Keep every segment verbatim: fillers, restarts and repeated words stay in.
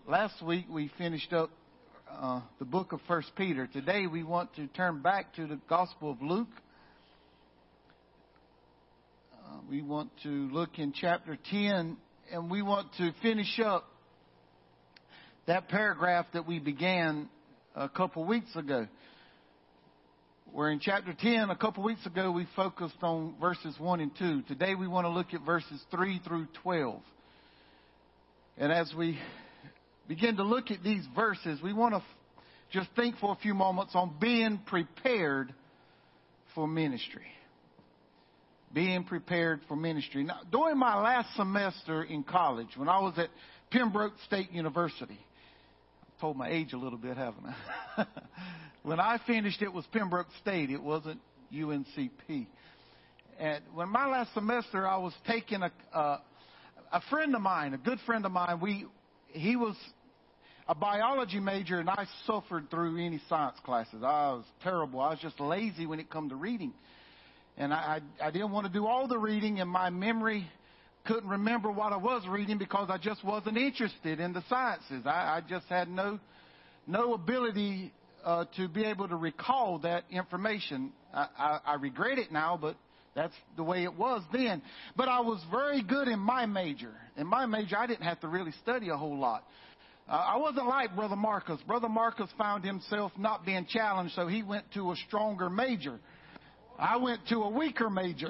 last week we finished up uh, the book of First Peter. Today we want to turn back to the Gospel of Luke. Uh, we want to look in chapter ten, and we want to finish up that paragraph that we began a couple weeks ago. We're in chapter ten. A couple weeks ago we focused on verses one and two. Today we want to look at verses three through twelve. And as we begin to look at these verses, we want to f- just think for a few moments on being prepared for ministry. Being prepared for ministry. Now, during my last semester in college, when I was at Pembroke State University, I've told my age a little bit, haven't I? When I finished, it was Pembroke State. It wasn't U N C P. And when my last semester, I was taking a, a, a friend of mine, a good friend of mine. We, he was a biology major, and I suffered through any science classes. I was terrible. I was just lazy when it come to reading. And I, I, I didn't want to do all the reading, and my memory couldn't remember what I was reading because I just wasn't interested in the sciences. I, I just had no, no ability uh, to be able to recall that information. I, I, I regret it now, but that's the way it was then. But I was very good in my major. In my major, I didn't have to really study a whole lot. Uh, I wasn't like Brother Marcus. Brother Marcus found himself not being challenged, so he went to a stronger major. I went to a weaker major.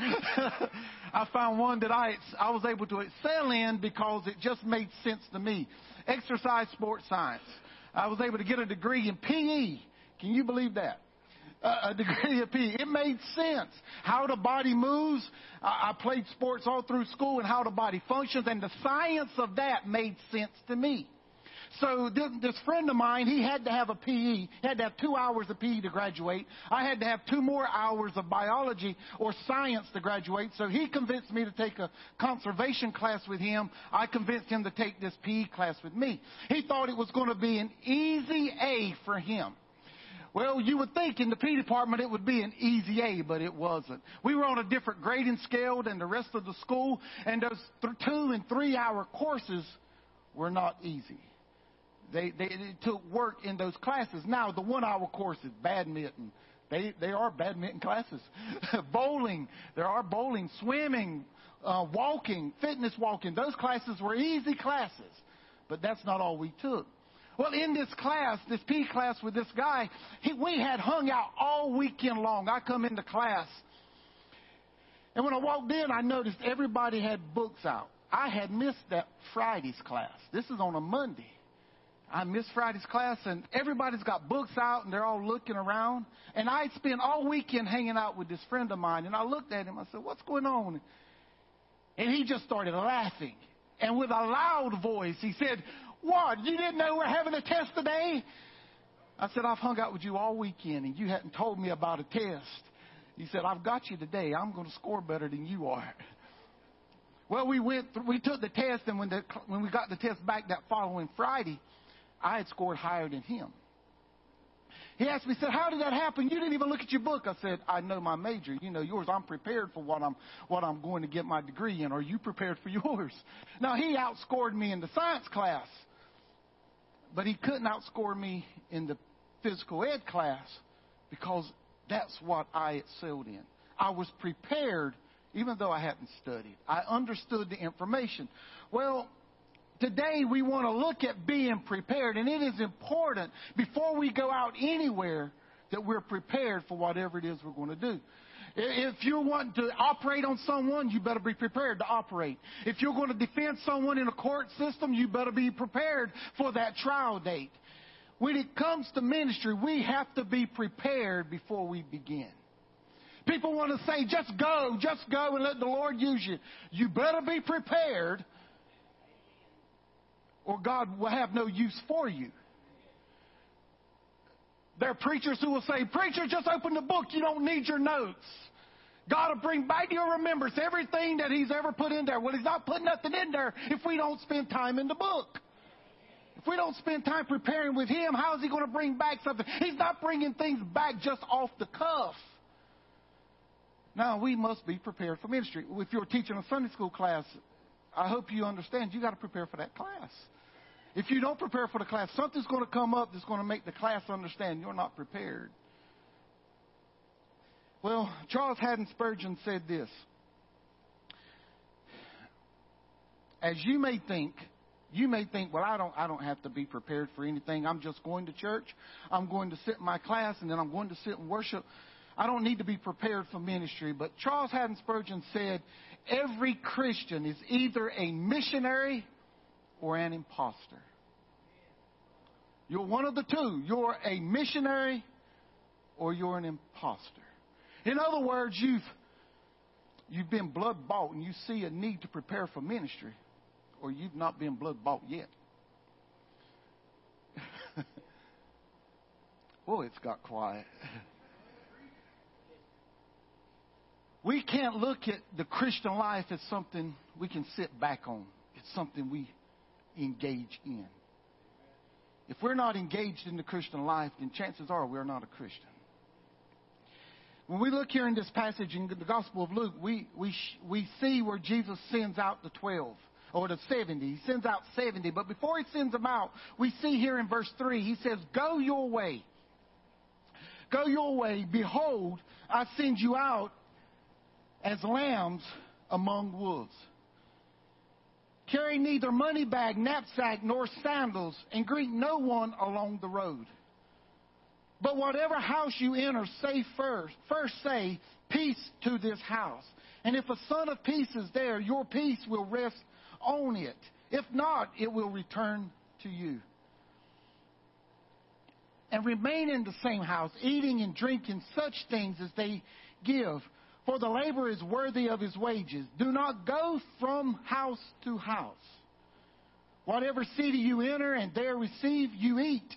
I found one that I I was able to excel in because it just made sense to me. Exercise sports science. I was able to get a degree in P E. Can you believe that? Uh, a degree in P E. It made sense. How the body moves. I, I played sports all through school and how the body functions, and the science of that made sense to me. So this, this friend of mine, he had to have a P E. He had to have two hours of P E to graduate. I had to have two more hours of biology or science to graduate. So he convinced me to take a conservation class with him. I convinced him to take this P E class with me. He thought it was going to be an easy A for him. Well, you would think in the P department it would be an easy A, but it wasn't. We were on a different grading scale than the rest of the school, and those th- two and three hour courses were not easy. They, they it took work in those classes. Now, the one-hour courses, badminton, they they are badminton classes. Bowling, there are bowling, swimming, uh, walking, fitness walking. Those classes were easy classes, but that's not all we took. Well, in this class, this P E class with this guy, he, we had hung out all weekend long. I come into class, and when I walked in, I noticed everybody had books out. I had missed that Friday's class. This is on a Monday. I missed Friday's class, and everybody's got books out, and they're all looking around. And I spent all weekend hanging out with this friend of mine, and I looked at him. I said, "What's going on?" And he just started laughing. And with a loud voice, he said, "What, you didn't know we're having a test today?" I said, "I've hung out with you all weekend, and you hadn't told me about a test." He said, "I've got you today. I'm going to score better than you are." Well, we went, through, we took the test, and when, the, when we got the test back that following Friday, I had scored higher than him. He asked me, said, "How did that happen? You didn't even look at your book." I said, "I know my major. You know yours. I'm prepared for what I'm what I'm going to get my degree in. Are you prepared for yours?" Now, he outscored me in the science class, but he couldn't outscore me in the physical ed class because that's what I excelled in. I was prepared even though I hadn't studied. I understood the information. Well, today we want to look at being prepared, and it is important before we go out anywhere that we're prepared for whatever it is we're going to do. If you're wanting to operate on someone, you better be prepared to operate. If you're going to defend someone in a court system, you better be prepared for that trial date. When it comes to ministry, we have to be prepared before we begin. People want to say, "Just go, just go and let the Lord use you." You better be prepared, or God will have no use for you. There are preachers who will say, "Preacher, just open the book. You don't need your notes. God will bring back to your remembrance everything that He's ever put in there." Well, He's not putting nothing in there if we don't spend time in the book. If we don't spend time preparing with Him, how is He going to bring back something? He's not bringing things back just off the cuff. Now, we must be prepared for ministry. If you're teaching a Sunday school class, I hope you understand you got to prepare for that class. If you don't prepare for the class, something's going to come up that's going to make the class understand you're not prepared. Well, Charles Haddon Spurgeon said this. As you may think, you may think, well, I don't, I don't have to be prepared for anything. I'm just going to church. I'm going to sit in my class, and then I'm going to sit and worship. I don't need to be prepared for ministry. But Charles Haddon Spurgeon said, every Christian is either a missionary or an imposter. You're one of the two. You're a missionary or you're an imposter. In other words, you've, you've been blood bought and you see a need to prepare for ministry, or you've not been blood bought yet. Oh, it's got quiet. We can't look at the Christian life as something we can sit back on. It's something we engage in. If we're not engaged in the Christian life, then chances are we're not a Christian. When we look here in this passage in the Gospel of Luke, we we we see where Jesus sends out the twelve, or the seventy. He sends out seventy. But before he sends them out, we see here in verse three, he says, go your way. Go your way. Behold, I send you out as lambs among wolves. Carry neither money bag, knapsack, nor sandals, and greet no one along the road. But whatever house you enter, say first, first say, peace to this house. And if a son of peace is there, your peace will rest on it. If not, it will return to you. And remain in the same house, eating and drinking such things as they give. For the laborer is worthy of his wages. Do not go from house to house. Whatever city you enter and there receive, you eat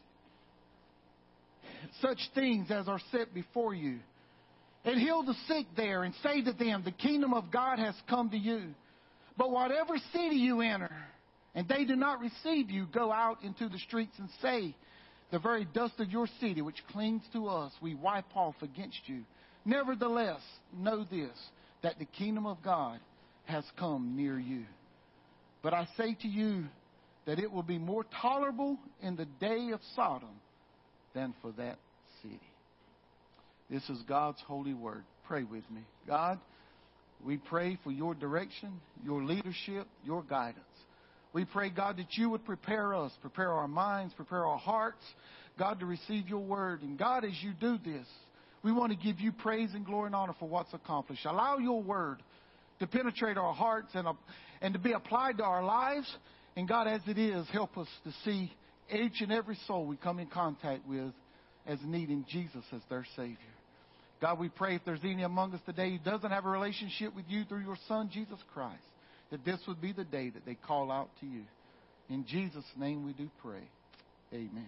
such things as are set before you. And heal the sick there and say to them, the kingdom of God has come to you. But whatever city you enter and they do not receive you, go out into the streets and say, the very dust of your city which clings to us, we wipe off against you. Nevertheless, know this, that the kingdom of God has come near you. But I say to you that it will be more tolerable in the day of Sodom than for that city. This is God's holy word. Pray with me. God, we pray for your direction, your leadership, your guidance. We pray, God, that you would prepare us, prepare our minds, prepare our hearts, God, to receive your word. And God, as you do this, we want to give you praise and glory and honor for what's accomplished. Allow your word to penetrate our hearts and, uh, and to be applied to our lives. And God, as it is, help us to see each and every soul we come in contact with as needing Jesus as their Savior. God, we pray if there's any among us today who doesn't have a relationship with you through your Son, Jesus Christ, that this would be the day that they call out to you. In Jesus' name we do pray. Amen.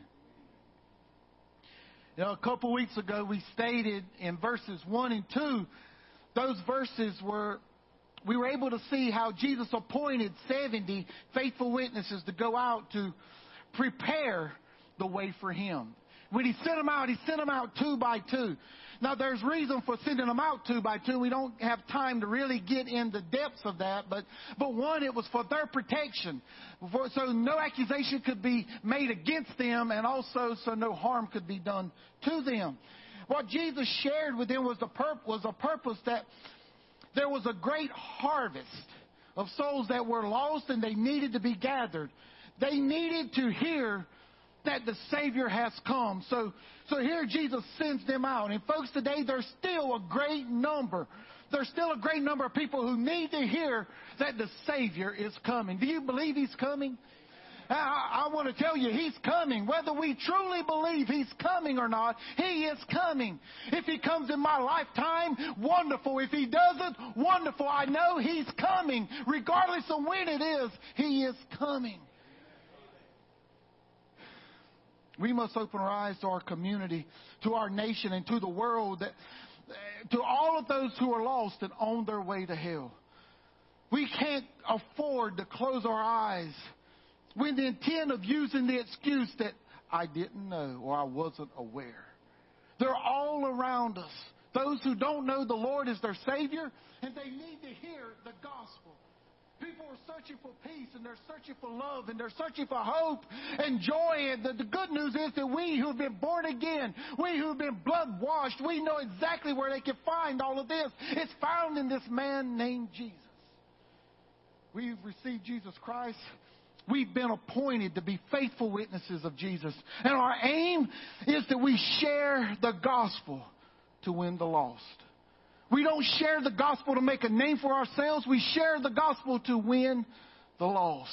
You know, a couple weeks ago we stated in verses one and two, those verses were, we were able to see how Jesus appointed seventy faithful witnesses to go out to prepare the way for him. When he sent them out, he sent them out two by two. Now, there's reason for sending them out two by two. We don't have time to really get in the depths of that. But, but one, it was for their protection. For, so no accusation could be made against them, and also so no harm could be done to them. What Jesus shared with them was, the purp- was a purpose that there was a great harvest of souls that were lost and they needed to be gathered. They needed to hear that the Savior has come. So, so here Jesus sends them out. And folks, today there's still a great number. There's still a great number of people who need to hear that the Savior is coming. Do you believe He's coming? I, I want to tell you, He's coming. Whether we truly believe He's coming or not, He is coming. If He comes in my lifetime, wonderful. If He doesn't, wonderful. I know He's coming. Regardless of when it is, He is coming. We must open our eyes to our community, to our nation, and to the world, that, to all of those who are lost and on their way to hell. We can't afford to close our eyes with the intent of using the excuse that I didn't know or I wasn't aware. They're all around us. Those who don't know the Lord as their Savior, and they need to hear the gospel. People are searching for peace, and they're searching for love, and they're searching for hope and joy. And the, the good news is that we who have been born again, we who have been blood washed, we know exactly where they can find all of this. It's found in this man named Jesus. We've received Jesus Christ. We've been appointed to be faithful witnesses of Jesus. And our aim is that we share the gospel to win the lost. We don't share the gospel to make a name for ourselves. We share the gospel to win the lost.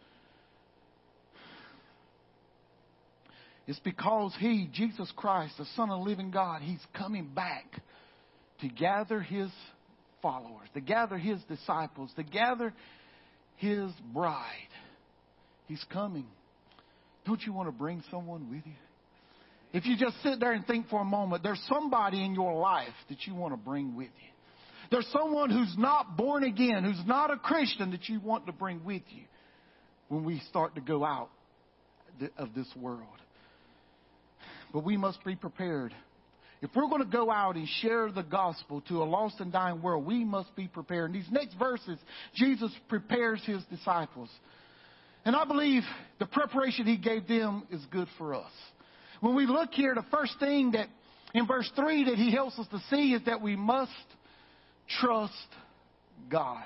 It's because He, Jesus Christ, the Son of the living God, He's coming back to gather His followers, to gather His disciples, to gather His bride. He's coming. Don't you want to bring someone with you? If you just sit there and think for a moment, there's somebody in your life that you want to bring with you. There's someone who's not born again, who's not a Christian that you want to bring with you when we start to go out of this world. But we must be prepared. If we're going to go out and share the gospel to a lost and dying world, we must be prepared. In these next verses, Jesus prepares His disciples. And I believe the preparation He gave them is good for us. When we look here, the first thing that in verse three that He helps us to see is that we must trust God.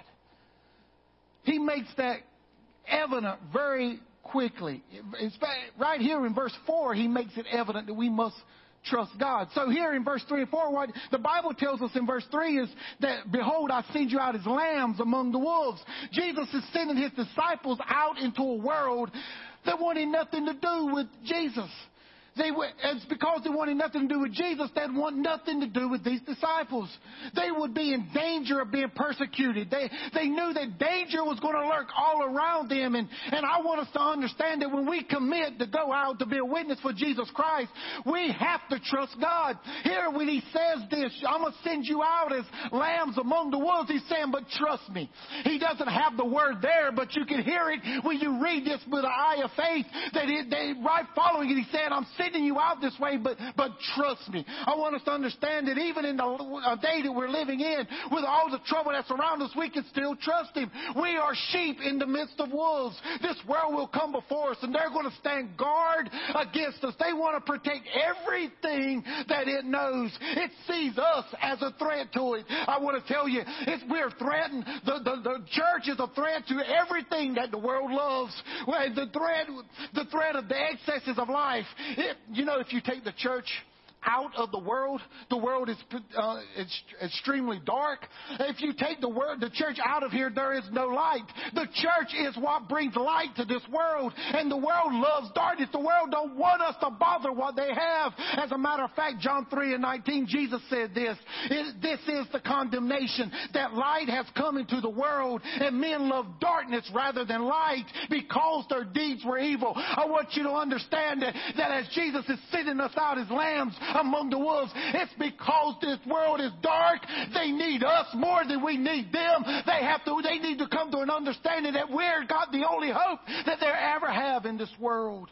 He makes that evident very quickly. It's right here in verse four, He makes it evident that we must trust God. So here in verse three and four, what the Bible tells us in verse three is that, behold, I send you out as lambs among the wolves. Jesus is sending His disciples out into a world that wanted nothing to do with Jesus. They were, it's because they wanted nothing to do with Jesus, they'd want nothing to do with these disciples. They would be in danger of being persecuted. They, they knew that danger was going to lurk all around them. And, and I want us to understand that when we commit to go out to be a witness for Jesus Christ, we have to trust God. Here when He says this, I'm going to send you out as lambs among the wolves, He's saying, but trust me. He doesn't have the word there, but you can hear it when you read this with an eye of faith. That it, they, right following it, He said, I'm sending you out this way, but but trust me. I want us to understand that even in the uh, day that we're living in, with all the trouble that's around us, we can still trust Him. We are sheep in the midst of wolves. This world will come before us, and they're going to stand guard against us. They want to protect everything that it knows. It sees us as a threat to it. I want to tell you, it's, we're threatened. The, the, the church is a threat to everything that the world loves. Well, the threat, the threat of the excesses of life. It, you know, if you take the church out of the world, the world is uh, it's extremely dark. If you take the word, the church out of here, there is no light. The church is what brings light to this world, and the world loves darkness. The world don't want us to bother what they have. As a matter of fact, John three and nineteen, Jesus said this. It, this is the condemnation, that light has come into the world, and men love darkness rather than light because their deeds were evil. I want you to understand that, that as Jesus is sending us out as lambs among the wolves, it's because this world is dark. They need us more than we need them. They have to. They need to come to an understanding that we're got the only hope that they ever have in this world.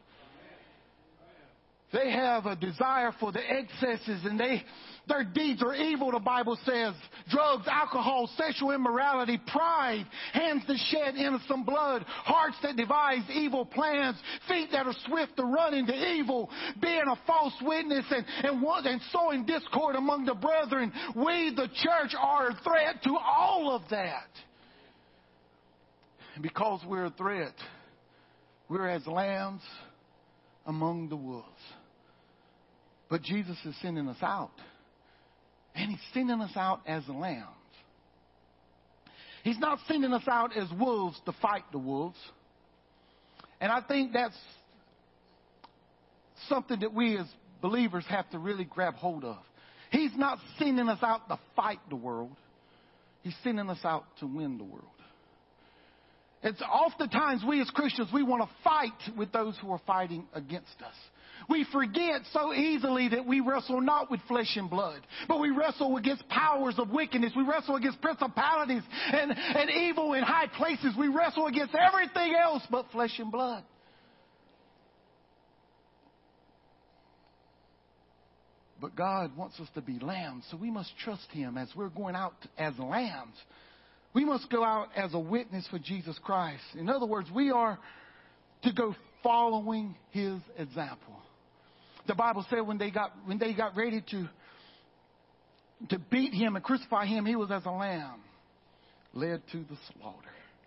They have a desire for the excesses, and they their deeds are evil, the Bible says. Drugs, alcohol, sexual immorality, pride, hands that shed innocent blood, hearts that devise evil plans, feet that are swift to run into evil, being a false witness and, and, one, and sowing discord among the brethren. We, the church, are a threat to all of that. And because we're a threat, we're as lambs among the wolves. But Jesus is sending us out. And He's sending us out as lambs. He's not sending us out as wolves to fight the wolves. And I think that's something that we as believers have to really grab hold of. He's not sending us out to fight the world. He's sending us out to win the world. It's oftentimes we as Christians, we want to fight with those who are fighting against us. We forget so easily that we wrestle not with flesh and blood, but we wrestle against powers of wickedness. We wrestle against principalities and, and evil in high places. We wrestle against everything else but flesh and blood. But God wants us to be lambs, so we must trust Him as we're going out as lambs We must go out as a witness for Jesus Christ. In other words, we are to go following his example. The Bible said when they got when they got ready to, to beat him and crucify him, he was as a lamb led to the slaughter.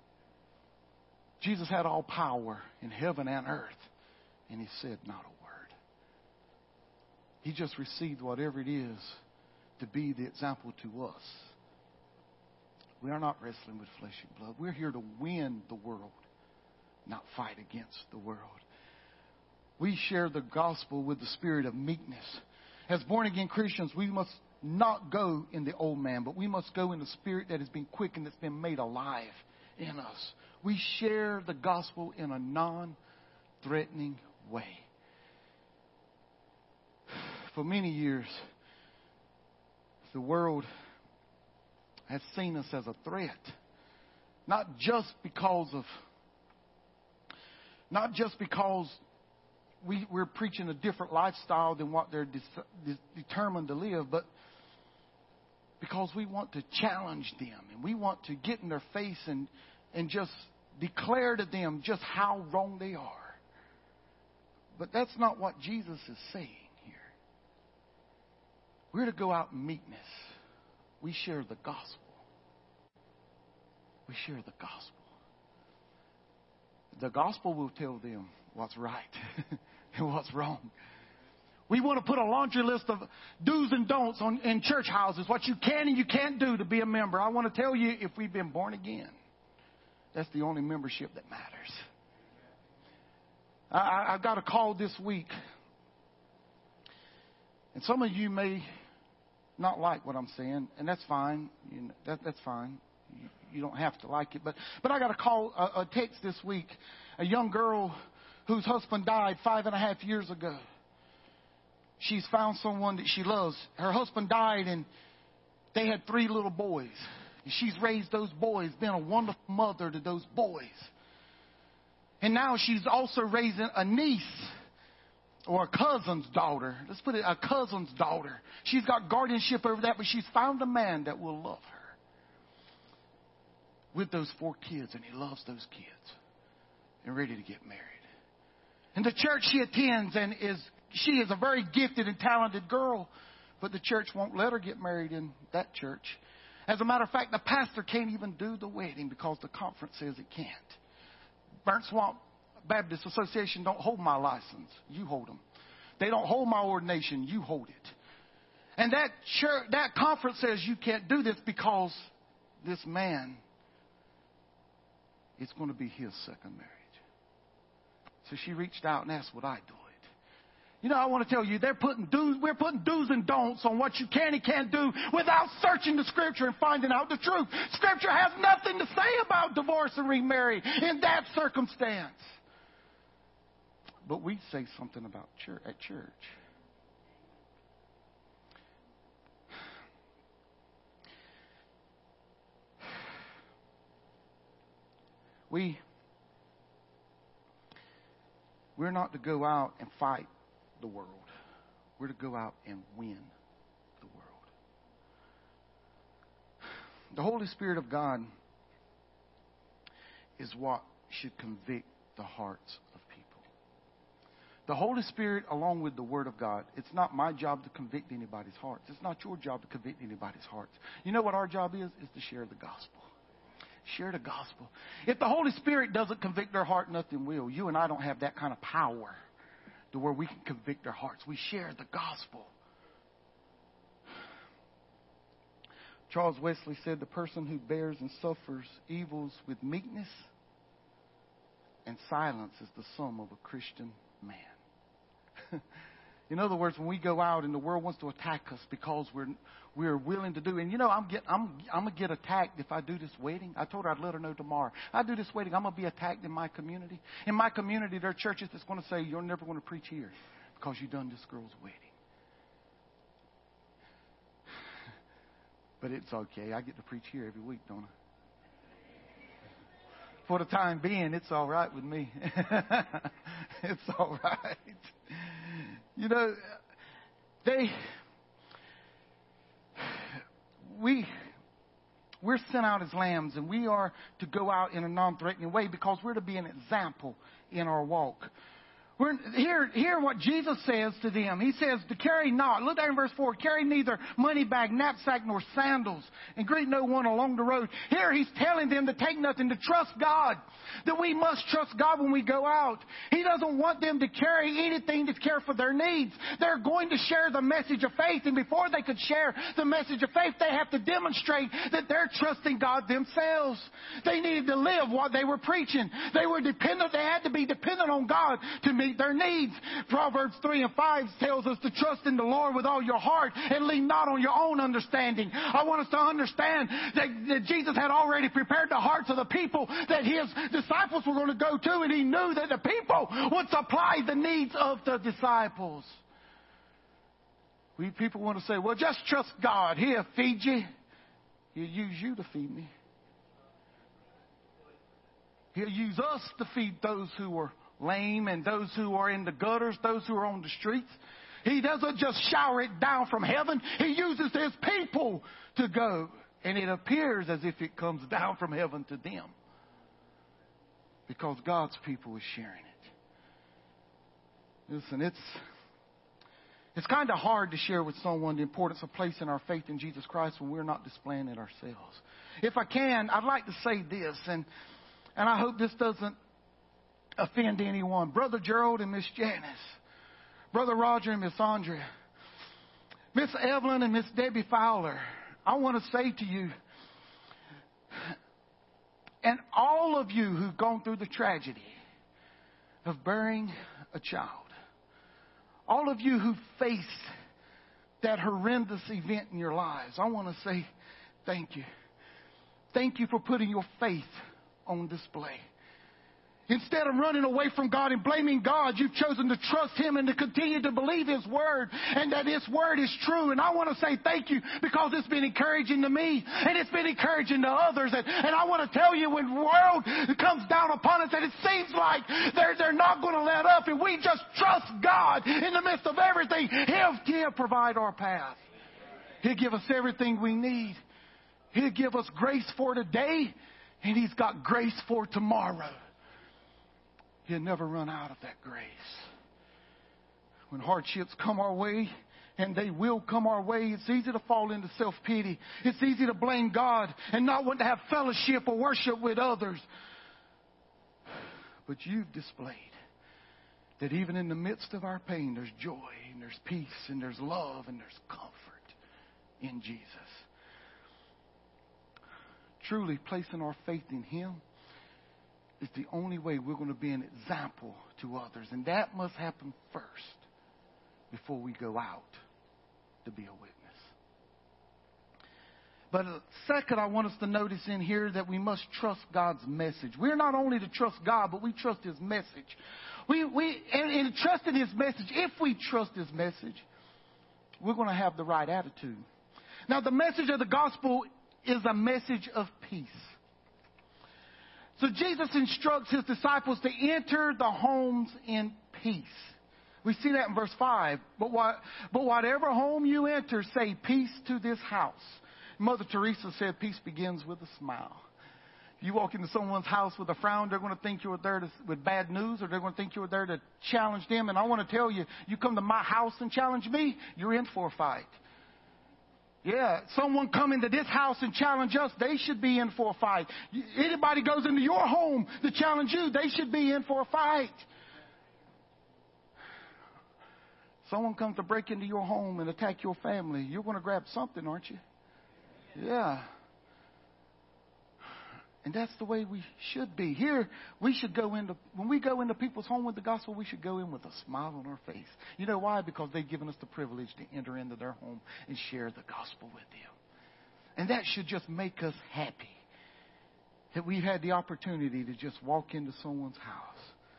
Jesus had all power in heaven and earth, and he said not a word. He just received whatever it is to be the example to us. We are not wrestling with flesh and blood. We're here to win the world, not fight against the world. We share the gospel with the spirit of meekness. As born-again Christians, we must not go in the old man, but we must go in the spirit that has been quickened, that's been made alive in us. We share the gospel in a non-threatening way. For many years, the world has seen us as a threat. Not just because of, not just because we, we're preaching a different lifestyle than what they're de- determined to live, but because we want to challenge them and we want to get in their face and, and just declare to them just how wrong they are. But that's not what Jesus is saying here. We're to go out in meekness. We share the gospel. We share the gospel. The gospel will tell them what's right and what's wrong. We want to put a laundry list of do's and don'ts on, in church houses, what you can and you can't do to be a member. I want to tell you, if we've been born again, that's the only membership that matters. I, I got a call this week, and some of you may not like what I'm saying, and that's fine. You know, that, that's fine. You, you don't have to like it. But, but I got a call, a, a text this week, a young girl whose husband died five and a half years ago. She's found someone that she loves. Her husband died, and they had three little boys. She's raised those boys, been a wonderful mother to those boys. And now she's also raising a niece or a cousin's daughter. Let's put it, a cousin's daughter. She's got guardianship over that, but she's found a man that will love her with those four kids, and he loves those kids and ready to get married. And the church she attends, and is she is a very gifted and talented girl, but the church won't let her get married in that church. As a matter of fact, the pastor can't even do the wedding because the conference says it can't. Burnt Swamp Baptist Association don't hold my license. You hold them. They don't hold my ordination. You hold it. And that church, that conference says you can't do this because this man, it's going to be his second marriage. So she reached out and asked, would I do it? You know, I want to tell you, they're putting do's, we're putting do's and don'ts on what you can and can't do without searching the Scripture and finding out the truth. Scripture has nothing to say about divorce and remarry in that circumstance. But we say something about church at church. We, we're not to go out and fight the world. We're to go out and win the world. The Holy Spirit of God is what should convict the hearts of people. The Holy Spirit, along with the Word of God, it's not my job to convict anybody's hearts. It's not your job to convict anybody's hearts. You know what our job is? Is to share the gospel. Share the gospel. If the Holy Spirit doesn't convict their heart, nothing will. You and I don't have that kind of power to where we can convict their hearts. We share the gospel. Charles Wesley said, the person who bears and suffers evils with meekness and silence is the sum of a Christian man. In other words, when we go out and the world wants to attack us because we're we're willing to do, and you know, I'm get I'm I'm gonna get attacked if I do this wedding. I told her I'd let her know tomorrow. I do this wedding, I'm gonna be attacked in my community. In my community, there are churches that's going to say you're never going to preach here because you've done this girl's wedding. But it's okay. I get to preach here every week, don't I? For the time being, it's all right with me. It's all right. You know, they, we, we're sent out as lambs, and we are to go out in a non-threatening way because we're to be an example in our walk. We're, hear, hear what Jesus says to them. He says to carry not. Look there in verse four. Carry neither money bag, knapsack, nor sandals, and greet no one along the road. Here he's telling them to take nothing, to trust God. That we must trust God when we go out. He doesn't want them to carry anything to care for their needs. They're going to share the message of faith. And before they could share the message of faith, they have to demonstrate that they're trusting God themselves. They needed to live what they were preaching. They were dependent. They had to be dependent on God to meet their needs. Proverbs three and five tells us to trust in the Lord with all your heart and lean not on your own understanding. I want us to understand that, that Jesus had already prepared the hearts of the people that his disciples were going to go to, and he knew that the people would supply the needs of the disciples. We people want to say, well, just trust God. He'll feed you. He'll use you to feed me. He'll use us to feed those who are lame and those who are in the gutters, those who are on the streets. He doesn't just shower it down from heaven. He uses his people to go. And it appears as if it comes down from heaven to them. Because God's people is sharing it. Listen, it's it's kind of hard to share with someone the importance of placing our faith in Jesus Christ when we're not displaying it ourselves. If I can, I'd like to say this, and and I hope this doesn't offend anyone. Brother Gerald and Miss Janice, Brother Roger and Miss Andrea, Miss Evelyn and Miss Debbie Fowler, I want to say to you, and all of you who've gone through the tragedy of burying a child, all of you who faced that horrendous event in your lives, I want to say thank you. Thank you for putting your faith on display. Instead of running away from God and blaming God, you've chosen to trust him and to continue to believe his word and that his word is true. And I want to say thank you because it's been encouraging to me and it's been encouraging to others. And, and I want to tell you, when the world comes down upon us and it seems like they're, they're not going to let up, and we just trust God in the midst of everything, he'll, he'll provide our path. He'll give us everything we need. He'll give us grace for today, and he's got grace for tomorrow. He'll never run out of that grace. When hardships come our way, and they will come our way, it's easy to fall into self-pity. It's easy to blame God and not want to have fellowship or worship with others. But you've displayed that even in the midst of our pain, there's joy, and there's peace, and there's love, and there's comfort in Jesus. Truly placing our faith in him is the only way we're going to be an example to others. And that must happen first before we go out to be a witness. But second, I want us to notice in here that we must trust God's message. We're not only to trust God, but we trust his message. We, we, and in trusting his message, if we trust his message, we're going to have the right attitude. Now, the message of the gospel is a message of peace. So Jesus instructs his disciples to enter the homes in peace. We see that in verse five. But what, but whatever home you enter, say peace to this house. Mother Teresa said peace begins with a smile. If you walk into someone's house with a frown, they're going to think you were there to, with bad news, or they're going to think you were there to challenge them. And I want to tell you, you come to my house and challenge me, you're in for a fight. Yeah, someone come into this house and challenge us, they should be in for a fight. Anybody goes into your home to challenge you, they should be in for a fight. Someone comes to break into your home and attack your family, you're going to grab something, aren't you? Yeah. And that's the way we should be. Here, we should go into, when we go into people's home with the gospel, we should go in with a smile on our face. You know why? Because they've given us the privilege to enter into their home and share the gospel with them. And that should just make us happy that we've had the opportunity to just walk into someone's house.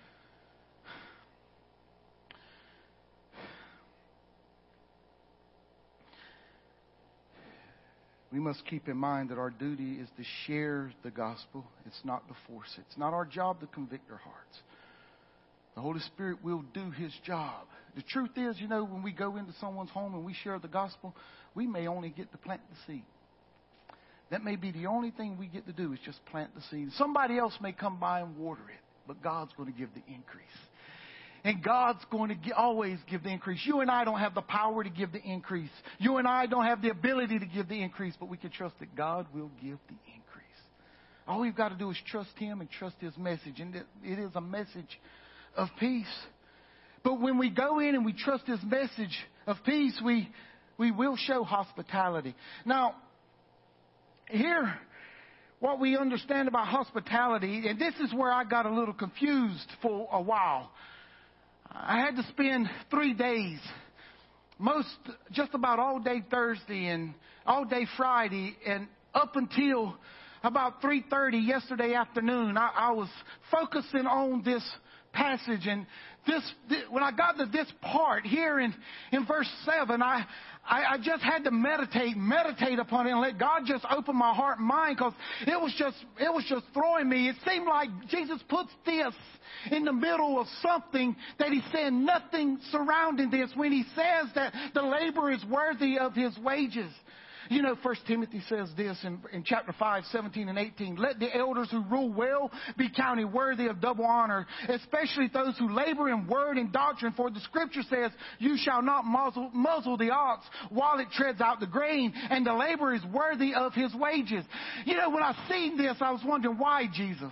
We must keep in mind that our duty is to share the gospel. It's not to force it. It's not our job to convict our hearts. The Holy Spirit will do his job. The truth is, you know, when we go into someone's home and we share the gospel, we may only get to plant the seed. that may be the only thing we get to do is just plant the seed. Somebody else may come by and water it, but God's going to give the increase. And God's going to always give the increase. You and I don't have the power to give the increase. You and I don't have the ability to give the increase, but we can trust that God will give the increase. All we've got to do is trust Him and trust His message. And it is a message of peace. But when we go in and we trust His message of peace, we, we will show hospitality. Now, here, what we understand about hospitality, and this is where I got a little confused for a while. I had to spend three days, most, just about all day Thursday and all day Friday, and up until about three thirty yesterday afternoon, I, I was focusing on this passage. And this, this, when I got to this part here in, in verse seven, I, I, I just had to meditate, meditate upon it and let God just open my heart and mind, because it was just, it was just throwing me. It seemed like Jesus puts this in the middle of something that He's saying nothing surrounding this when He says that the laborer is worthy of his wages. You know, First Timothy says this in, in chapter five, seventeen and eighteen. Let the elders who rule well be counted worthy of double honor, especially those who labor in word and doctrine. For the Scripture says, you shall not muzzle, muzzle the ox while it treads out the grain, and the laborer is worthy of his wages. You know, when I seen this, I was wondering, why, Jesus?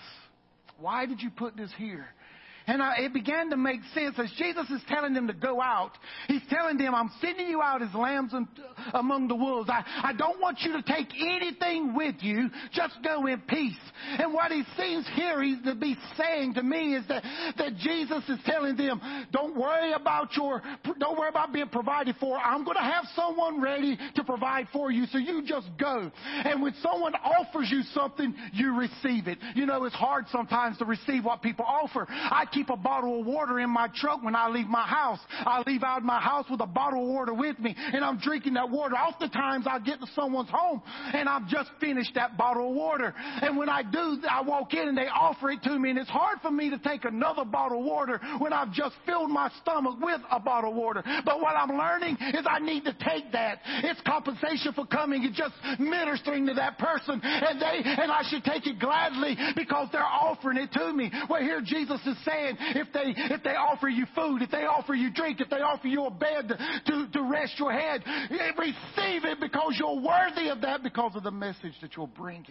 Why did you put this here? And I, it began to make sense. As Jesus is telling them to go out, He's telling them, I'm sending you out as lambs among the wolves. I, I don't want you to take anything with you. Just go in peace. And what He seems here He's to be saying to me is that, that Jesus is telling them, don't worry about your, don't worry about being provided for. I'm going to have someone ready to provide for you. So you just go. And when someone offers you something, you receive it. You know, it's hard sometimes to receive what people offer. I keep a bottle of water in my truck when I leave my house. I leave out my house with a bottle of water with me, and I'm drinking that water. Oftentimes I get to someone's home and I've just finished that bottle of water. And when I do, I walk in and they offer it to me, and it's hard for me to take another bottle of water when I've just filled my stomach with a bottle of water. But what I'm learning is I need to take that. It's compensation for coming and just ministering to that person, and they and I should take it gladly because they're offering it to me. Well, here Jesus is saying, if they if they offer you food, if they offer you drink, if they offer you a bed to, to, to rest your head, receive it because you're worthy of that, because of the message that you're bringing.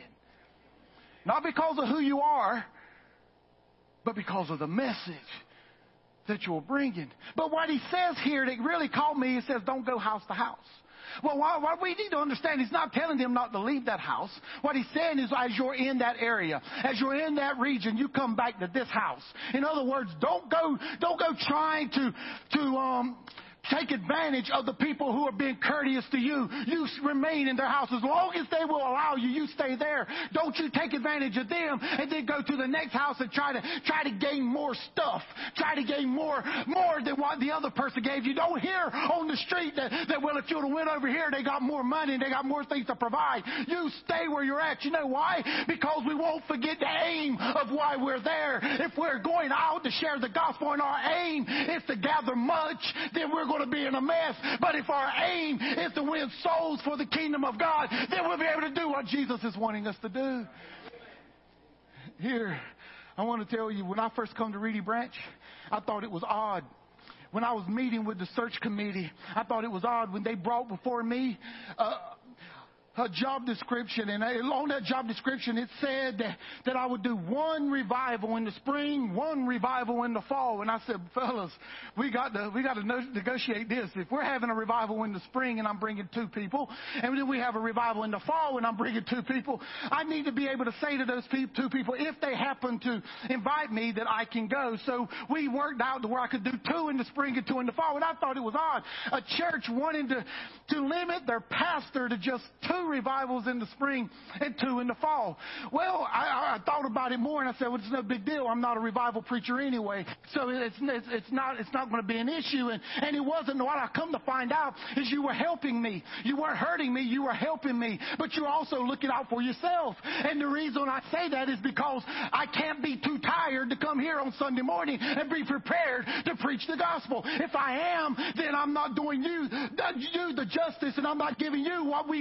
Not because of who you are, but because of the message that you're bringing. But what He says here that really caught me, He says, don't go house to house. Well, what we need to understand, He's not telling them not to leave that house. What He's saying is, as you're in that area, as you're in that region, you come back to this house. In other words, don't go, don't go trying to, to, um, take advantage of the people who are being courteous to you. You remain in their house. As long as they will allow you, you stay there. Don't you take advantage of them and then go to the next house and try to try to gain more stuff. Try to gain more more than what the other person gave you. Don't hear on the street that, that well, if you'd have went over here, they got more money and they got more things to provide. You stay where you're at. You know why? Because we won't forget the aim of why we're there. If we're going out to share the gospel and our aim is to gather much, then we're going to be in a mess. But if our aim is to win souls for the kingdom of God, then we'll be able to do what Jesus is wanting us to do. Here, I want to tell you, when I first come to Reedy Branch, I thought it was odd. When I was meeting with the search committee, I thought it was odd when they brought before me uh, a job description, and on that job description it said that, that I would do one revival in the spring, one revival in the fall. And I said, fellas, we got to we got to negotiate this. If we're having a revival in the spring and I'm bringing two people, and then we have a revival in the fall and I'm bringing two people, I need to be able to say to those two people, if they happen to invite me, that I can go. So we worked out to where I could do two in the spring and two in the fall. And I thought it was odd, a church wanting to to limit their pastor to just two revivals in the spring and two in the fall. Well, I, I thought about it more, and I said, well, it's no big deal. I'm not a revival preacher anyway, so it's it's, it's not it's not going to be an issue. And and it wasn't. What I come to find out is you were helping me. You weren't hurting me. You were helping me. But you're also looking out for yourself. And the reason I say that is because I can't be too tired to come here on Sunday morning and be prepared to preach the gospel. If I am, then I'm not doing you you the justice, and I'm not giving you what we've agreed to.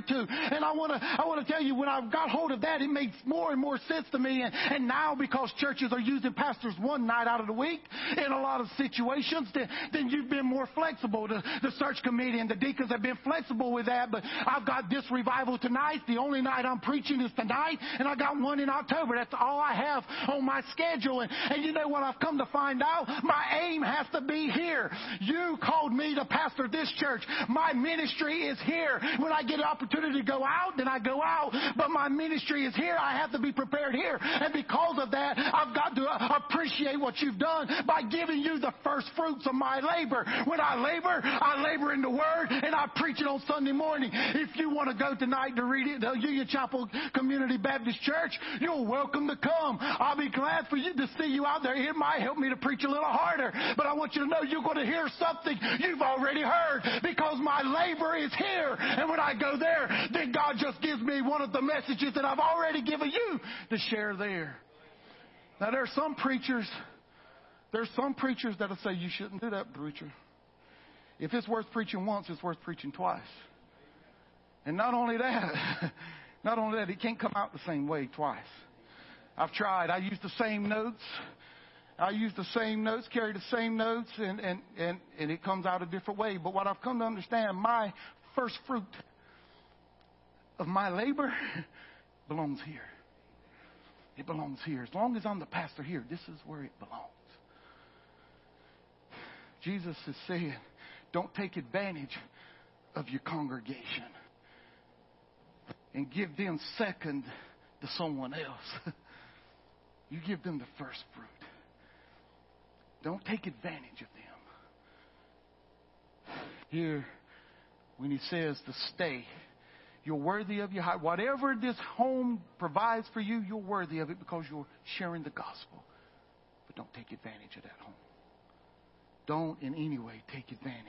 to. And I want to I want to tell you, when I got hold of that, it makes more and more sense to me. And, and now, because churches are using pastors one night out of the week in a lot of situations, then, then you've been more flexible. The, the search committee and the deacons have been flexible with that. But I've got this revival tonight. The only night I'm preaching is tonight. And I got one in October. That's all I have on my schedule. And, and you know what I've come to find out? My aim has to be here. You called me to pastor this church. My ministry is here. When I get an opportunity to go out, then I go out. But my ministry is here. I have to be prepared here. And because of that, I've got to appreciate what you've done by giving you the first fruits of my labor. When I labor, I labor in the Word, and I preach it on Sunday morning. If you want to go tonight to read it, the Union Chapel Community Baptist Church, you're welcome to come. I'll be glad for you to see you out there. It might help me to preach a little harder, but I want you to know you're going to hear something you've already heard, because my labor is here. And when I go there, then God just gives me one of the messages that I've already given you to share there. Now, there are some preachers, there's some preachers that'll say you shouldn't do that, preacher. If it's worth preaching once, it's worth preaching twice. And not only that, not only that, it can't come out the same way twice. I've tried. I use the same notes. I use the same notes, carry the same notes, and, and, and, and it comes out a different way. But what I've come to understand, my first fruit of my labor belongs here. It belongs here. As long as I'm the pastor here, this is where it belongs. Jesus is saying, don't take advantage of your congregation and give them second to someone else. You give them the first fruit. Don't take advantage of them. Here, when he says to stay, you're worthy of your high. Whatever this home provides for you, you're worthy of it because you're sharing the gospel. But don't take advantage of that home. Don't in any way take advantage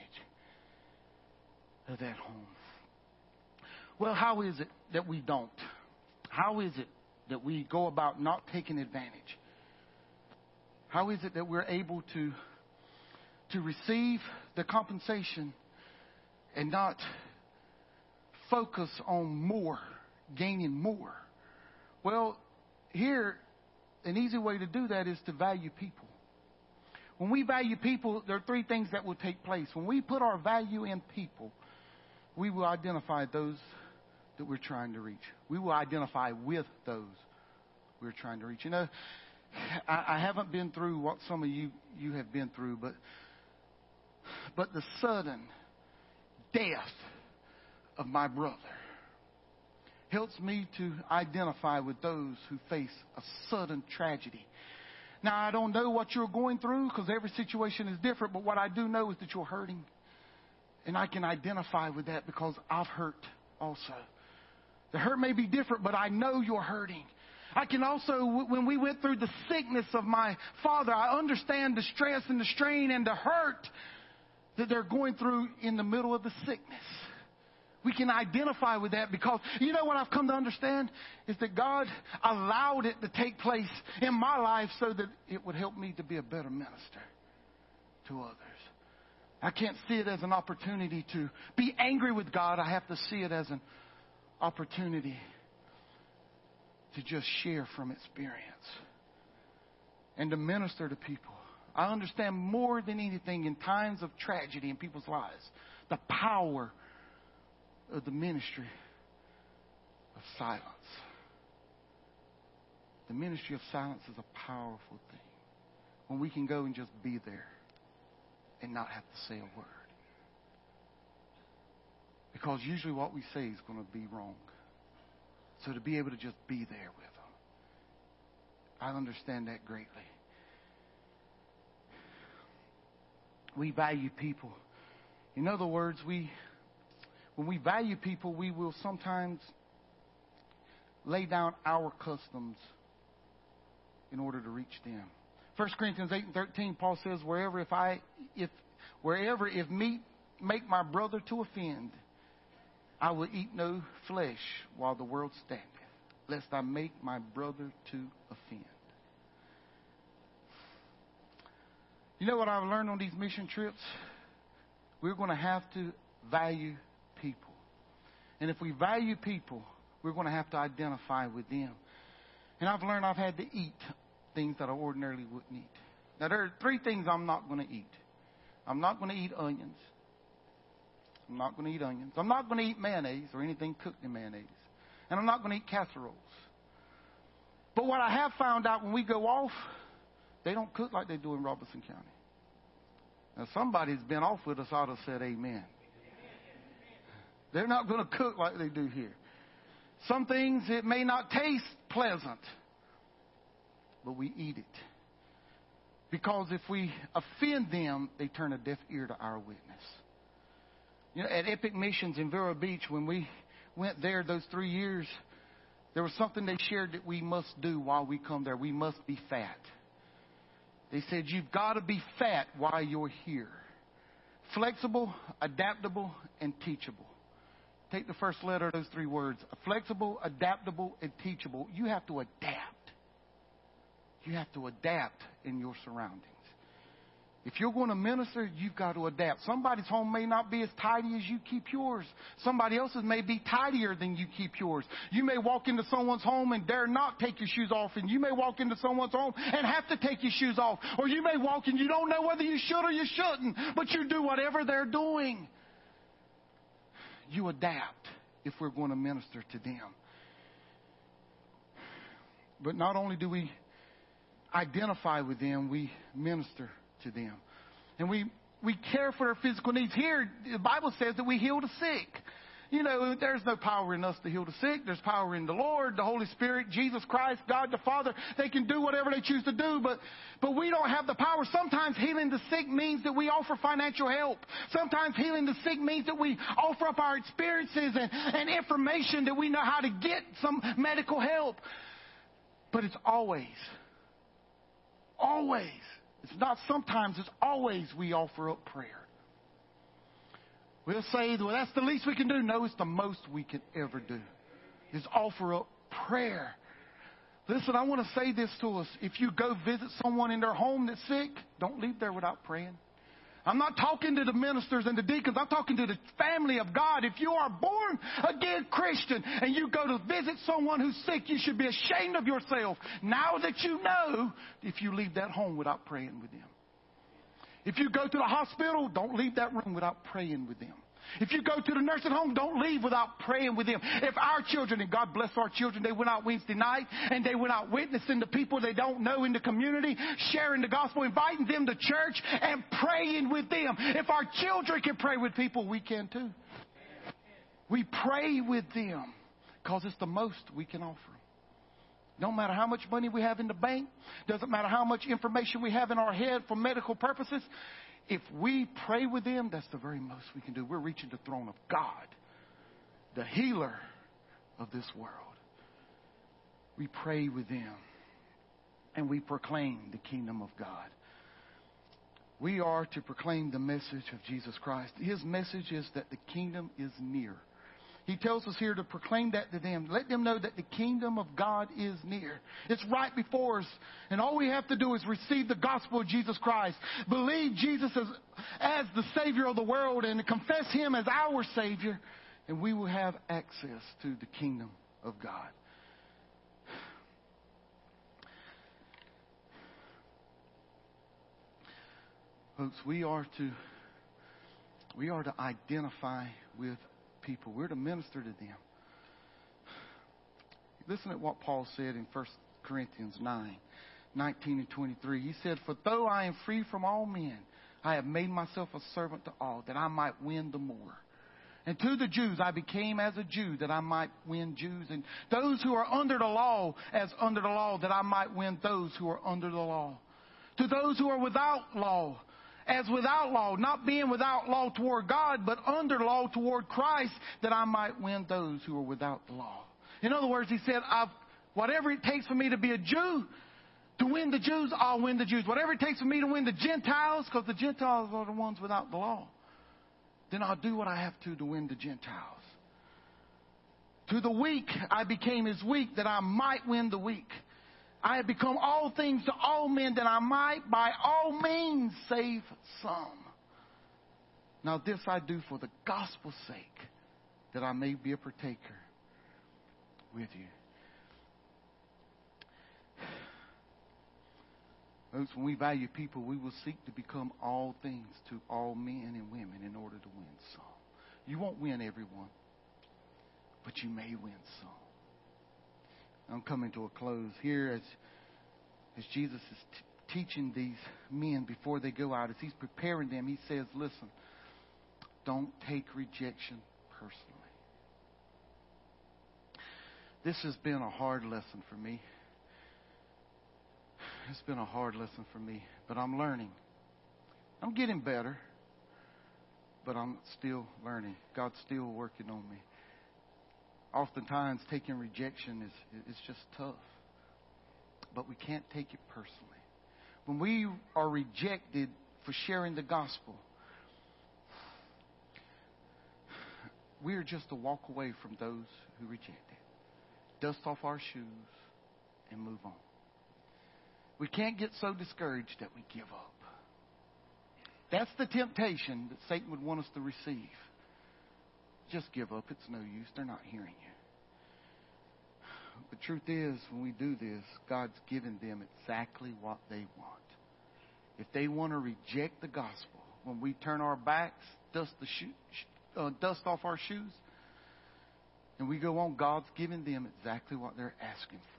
of that home. Well, how is it that we don't? How is it that we go about not taking advantage? How is it that we're able to, to receive the compensation and not focus on more, gaining more? Well, here, an easy way to do that is to value people. When we value people, there are three things that will take place. When we put our value in people, we will identify those that we're trying to reach. We will identify with those we're trying to reach. You know, I, I haven't been through what some of you, you have been through, but but the sudden death of my brother helps me to identify with those who face a sudden tragedy. Now, I don't know what you're going through because every situation is different, but what I do know is that you're hurting. And I can identify with that because I've hurt also. The hurt may be different, but I know you're hurting. I can also, when we went through the sickness of my father, I understand the stress and the strain and the hurt that they're going through in the middle of the sickness. We can identify with that because, you know what I've come to understand? Is that God allowed it to take place in my life so that it would help me to be a better minister to others. I can't see it as an opportunity to be angry with God. I have to see it as an opportunity to just share from experience and to minister to people. I understand more than anything in times of tragedy in people's lives, the power of the ministry of silence. The ministry of silence is a powerful thing when we can go and just be there and not have to say a word. Because usually what we say is going to be wrong. So to be able to just be there with them, I understand that greatly. We value people. In other words, we when we value people, we will sometimes lay down our customs in order to reach them. First Corinthians eight and thirteen, Paul says, wherever if I if wherever if meat make my brother to offend, I will eat no flesh while the world standeth, lest I make my brother to offend. You know what I've learned on these mission trips? We're going to have to value people. And if we value people, we're going to have to identify with them. And I've learned I've had to eat things that I ordinarily wouldn't eat. Now, there are three things I'm not going to eat. I'm not going to eat onions. I'm not going to eat onions. I'm not going to eat mayonnaise or anything cooked in mayonnaise. And I'm not going to eat casseroles. But what I have found out when we go off, they don't cook like they do in Robertson County. Now, somebody's been off with us ought to have said amen. They're not going to cook like they do here. Some things, it may not taste pleasant, but we eat it. Because if we offend them, they turn a deaf ear to our witness. You know, at Epic Missions in Vero Beach, when we went there those three years, there was something they shared that we must do while we come there. We must be fat. They said, you've got to be fat while you're here. Flexible, adaptable, and teachable. Take the first letter of those three words. Flexible, adaptable, and teachable. You have to adapt. You have to adapt in your surroundings. If you're going to minister, you've got to adapt. Somebody's home may not be as tidy as you keep yours. Somebody else's may be tidier than you keep yours. You may walk into someone's home and dare not take your shoes off. And you may walk into someone's home and have to take your shoes off. Or you may walk and you don't know whether you should or you shouldn't. But you do whatever they're doing. You adapt if we're going to minister to them. But not only do we identify with them, we minister to them. And we, we care for their physical needs. Here, the Bible says that we heal the sick. You know, there's no power in us to heal the sick. There's power in the Lord, the Holy Spirit, Jesus Christ, God the Father. They can do whatever they choose to do, but, but we don't have the power. Sometimes healing the sick means that we offer financial help. Sometimes healing the sick means that we offer up our experiences and, and information that we know how to get some medical help. But it's always, always, it's not sometimes, it's always we offer up prayer. We'll say, well, that's the least we can do. No, it's the most we can ever do, is offer up prayer. Listen, I want to say this to us. If you go visit someone in their home that's sick, don't leave there without praying. I'm not talking to the ministers and the deacons. I'm talking to the family of God. If you are born again Christian and you go to visit someone who's sick, you should be ashamed of yourself now that you know if you leave that home without praying with them. If you go to the hospital, don't leave that room without praying with them. If you go to the nursing home, don't leave without praying with them. If our children, and God bless our children, they went out Wednesday night and they went out witnessing to people they don't know in the community, sharing the gospel, inviting them to church and praying with them. If our children can pray with people, we can too. We pray with them because it's the most we can offer. Don't matter how much money we have in the bank. Doesn't matter how much information we have in our head for medical purposes. If we pray with them, that's the very most we can do. We're reaching the throne of God, the healer of this world. We pray with them and we proclaim the kingdom of God. We are to proclaim the message of Jesus Christ. His message is that the kingdom is near. He tells us here to proclaim that to them. Let them know that the kingdom of God is near. It's right before us. And all we have to do is receive the gospel of Jesus Christ. Believe Jesus as, as the Savior of the world and confess Him as our Savior. And we will have access to the kingdom of God. Folks, we are to, we are to identify with people. We're to minister to them. Listen to what Paul said in First Corinthians nine, nineteen and twenty-three. He said, for though I am free from all men, I have made myself a servant to all, that I might win the more. And to the Jews I became as a Jew, that I might win Jews. And those who are under the law, as under the law, that I might win those who are under the law. To those who are without law, as without law, not being without law toward God, but under law toward Christ, that I might win those who are without the law. In other words, he said, I've, whatever it takes for me to be a Jew, to win the Jews, I'll win the Jews. Whatever it takes for me to win the Gentiles, because the Gentiles are the ones without the law, then I'll do what I have to to win the Gentiles. To the weak, I became as weak, that I might win the weak. I have become all things to all men, that I might by all means save some. Now this I do for the gospel's sake, that I may be a partaker with you. Folks, when we value people, we will seek to become all things to all men and women in order to win some. You won't win everyone, but you may win some. I'm coming to a close here as, as Jesus is t- teaching these men before they go out. As he's preparing them, he says, listen, don't take rejection personally. This has been a hard lesson for me. It's been a hard lesson for me, but I'm learning. I'm getting better, but I'm still learning. God's still working on me. Oftentimes, taking rejection is is just tough, but we can't take it personally. When we are rejected for sharing the gospel, we are just a walk away from those who reject it. Dust off our shoes and move on. We can't get so discouraged that we give up. That's the temptation that Satan would want us to receive. Just give up. It's no use. They're not hearing you. The truth is, when we do this, God's given them exactly what they want. If they want to reject the gospel, when we turn our backs, dust the shoe, uh, dust off our shoes, and we go on, God's given them exactly what they're asking for.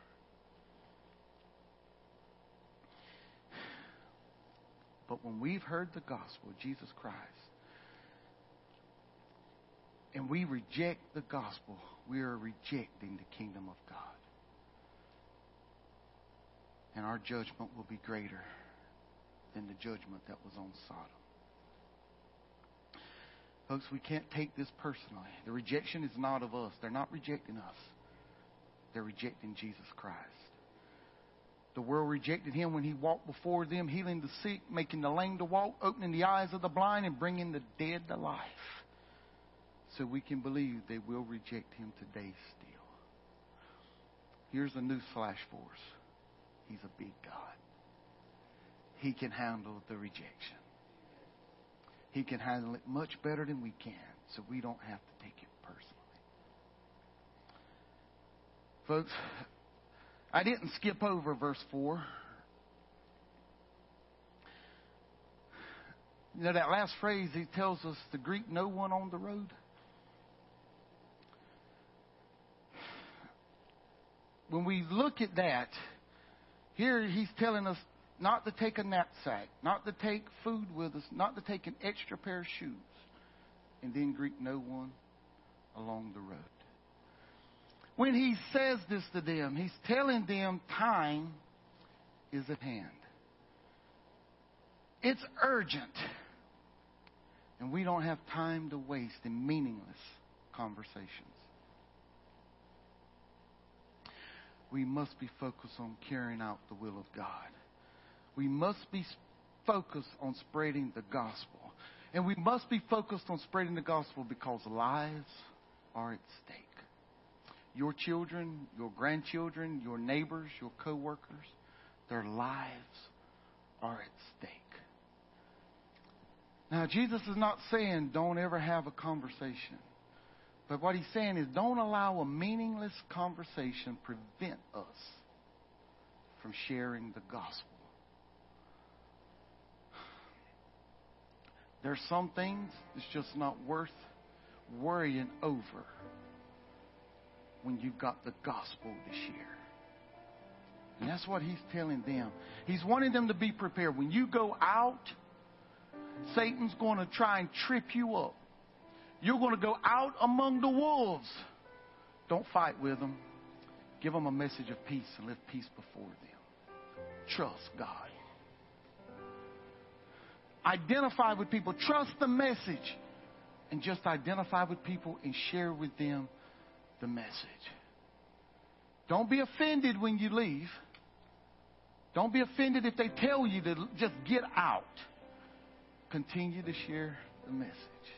But when we've heard the gospel of Jesus Christ, and we reject the gospel, we are rejecting the kingdom of God. And our judgment will be greater than the judgment that was on Sodom. Folks, we can't take this personally. The rejection is not of us. They're not rejecting us. They're rejecting Jesus Christ. The world rejected him when he walked before them, healing the sick, making the lame to walk, opening the eyes of the blind, and bringing the dead to life. So we can believe they will reject him today still. Here's a news flash for us. He's a big God. He can handle the rejection. He can handle it much better than we can, so we don't have to take it personally. Folks, I didn't skip over verse four. You know that last phrase, he tells us to greet no one on the road. When we look at that, here he's telling us not to take a knapsack, not to take food with us, not to take an extra pair of shoes, and then greet no one along the road. When he says this to them, he's telling them time is at hand. It's urgent. And we don't have time to waste in meaningless conversations. We must be focused on carrying out the will of God. We must be focused on spreading the gospel. And we must be focused on spreading the gospel because lives are at stake. Your children, your grandchildren, your neighbors, your co-workers, their lives are at stake. Now, Jesus is not saying don't ever have a conversation. But what he's saying is don't allow a meaningless conversation prevent us from sharing the gospel. There's some things that's just not worth worrying over when you've got the gospel to share. And that's what he's telling them. He's wanting them to be prepared. When you go out, Satan's going to try and trip you up. You're going to go out among the wolves. Don't fight with them. Give them a message of peace and live peace before them. Trust God. Identify with people. Trust the message. And just identify with people and share with them the message. Don't be offended when you leave. Don't be offended if they tell you to just get out. Continue to share the message.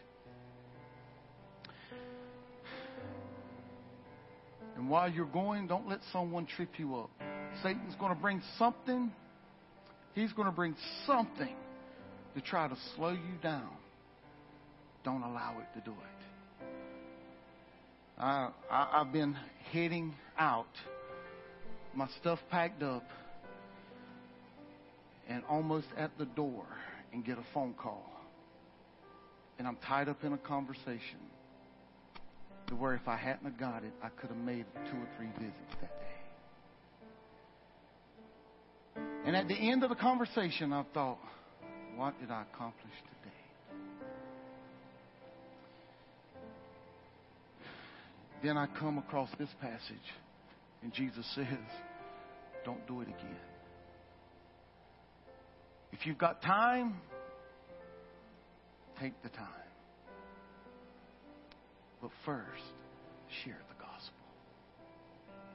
And while you're going, don't let someone trip you up. Satan's going to bring something. He's going to bring something to try to slow you down. Don't allow it to do it. I, I, I've been heading out, my stuff packed up, and almost at the door, and get a phone call. And I'm tied up in a conversation to where if I hadn't have got it, I could have made two or three visits that day. And at the end of the conversation, I thought, what did I accomplish today? Then I come across this passage, and Jesus says, don't do it again. If you've got time, take the time. But first, share the